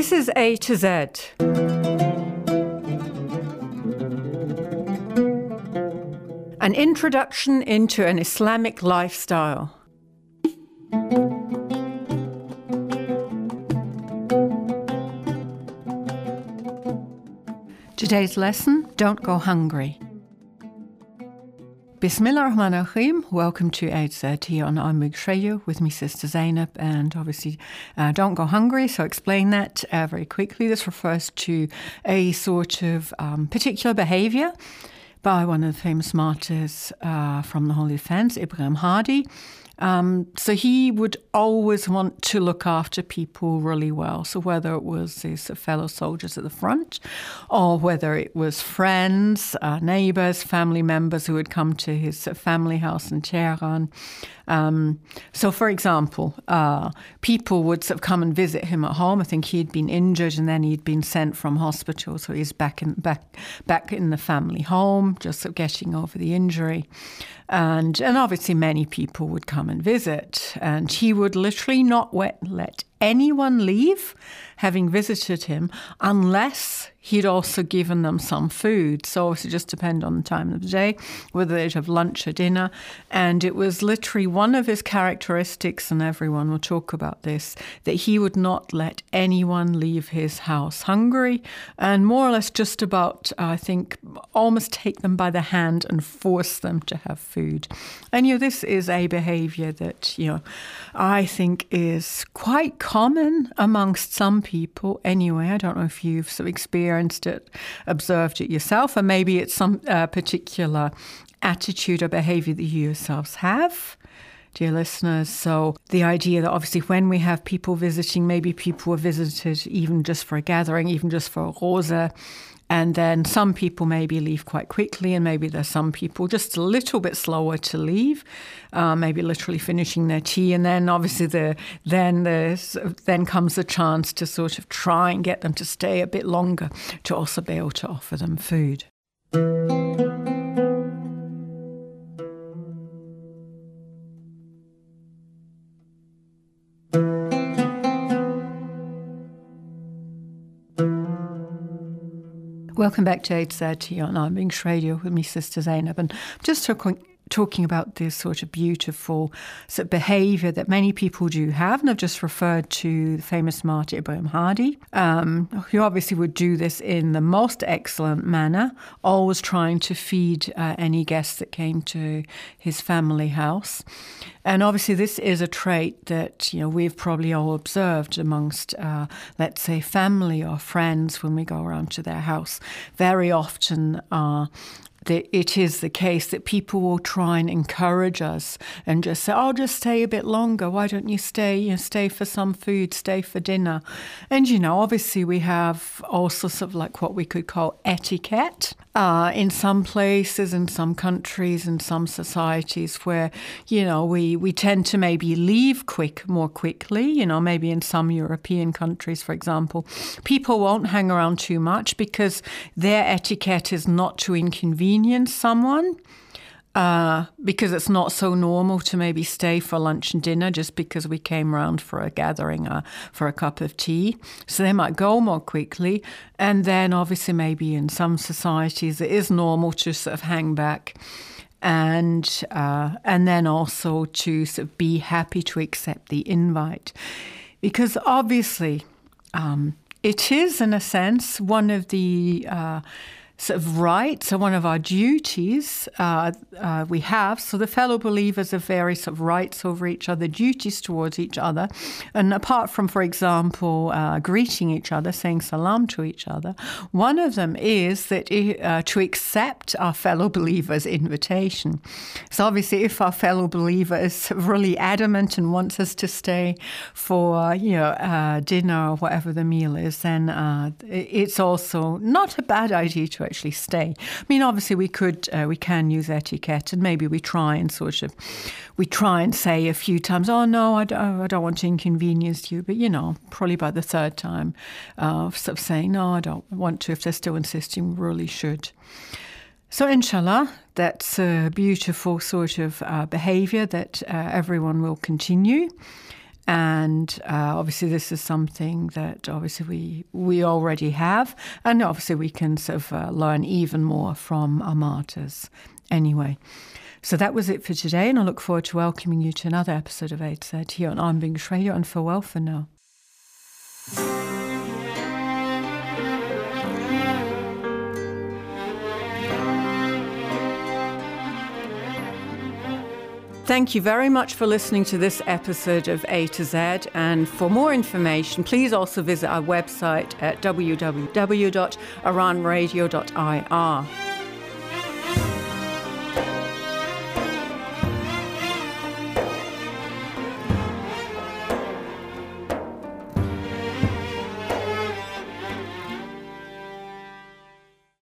This is A to Z. An introduction into an Islamic lifestyle. Today's lesson, don't go hungry. Bismillah ar-Rahman ar-Rahim. Welcome to A to Z here on Al English Radio with me, Sister Zainab, and obviously don't go hungry, so explain that very quickly. This refers to a sort of particular behavior by one of the famous martyrs from the Holy Defense, Ibrahim Hadi. So he would always want to look after people really well. So whether it was his fellow soldiers at the front or whether it was friends, neighbours, family members who would come to his family house in Tehran. So, for example, people would sort of come and visit him at home. I think he'd been injured and then he'd been sent from hospital. So he's back in the family home, just sort of getting over the injury. And obviously many people would come and visit. And he would literally not let anyone leave, having visited him, unless he'd also given them some food. So obviously just depend on the time of the day, whether they'd have lunch or dinner. And it was literally one of his characteristics, and everyone will talk about this, that he would not let anyone leave his house hungry, and more or less just about, I think, almost take them by the hand and force them to have food. And, this is a behavior that, I think is quite common amongst some people anyway. I don't know if you've sort of experienced it, observed it yourself, or maybe it's some particular attitude or behavior that you yourselves have, dear listeners. So the idea that obviously when we have people visiting, maybe people were visited even just for a gathering, even just for a rosa, and then some people maybe leave quite quickly, and maybe there's some people just a little bit slower to leave, maybe literally finishing their tea, and then obviously then comes the chance to sort of try and get them to stay a bit longer to also be able to offer them food. Welcome back to A to Z here on Al English Radio with me, Sister Zainab, and just talking about this sort of beautiful sort of behaviour that many people do have, and I've just referred to the famous martyr Ibrahim Hadi, who obviously would do this in the most excellent manner, always trying to feed any guests that came to his family house. And obviously this is a trait that, we've probably all observed amongst, let's say, family or friends when we go around to their house. Very often it is the case that people will try and encourage us and just say, oh, just stay a bit longer. Why don't you stay? Stay for some food, stay for dinner. And, obviously we have also sort of like what we could call etiquette in some places, in some countries, in some societies where, we tend to maybe leave more quickly. Maybe in some European countries, for example, people won't hang around too much because their etiquette is not to inconvenience someone, because it's not so normal to maybe stay for lunch and dinner just because we came round for a gathering for a cup of tea. So they might go more quickly. And then obviously maybe in some societies it is normal to sort of hang back and then also to sort of be happy to accept the invite. Because obviously it is, in a sense, one of the sort of rights, or one of our duties we have. So the fellow believers have various sort of rights over each other, duties towards each other. And apart from, for example, greeting each other, saying salam to each other, one of them is that to accept our fellow believer's invitation. So obviously if our fellow believer is really adamant and wants us to stay for, dinner or whatever the meal is, then it's also not a bad idea to actually stay. I mean, obviously we can use etiquette, and maybe we try and say a few times, oh no, I don't want to inconvenience you, but probably by the third time sort of saying, no, I don't want to. If they're still insisting, we really should. So inshallah, that's a beautiful sort of behavior that everyone will continue. And obviously this is something that obviously we already have, and obviously we can sort of learn even more from our martyrs anyway. So that was it for today, and I look forward to welcoming you to another episode of A to Z here on Armbruster Radio, and farewell for now. Thank you very much for listening to this episode of A to Z. And for more information, please also visit our website at www.iranradio.ir.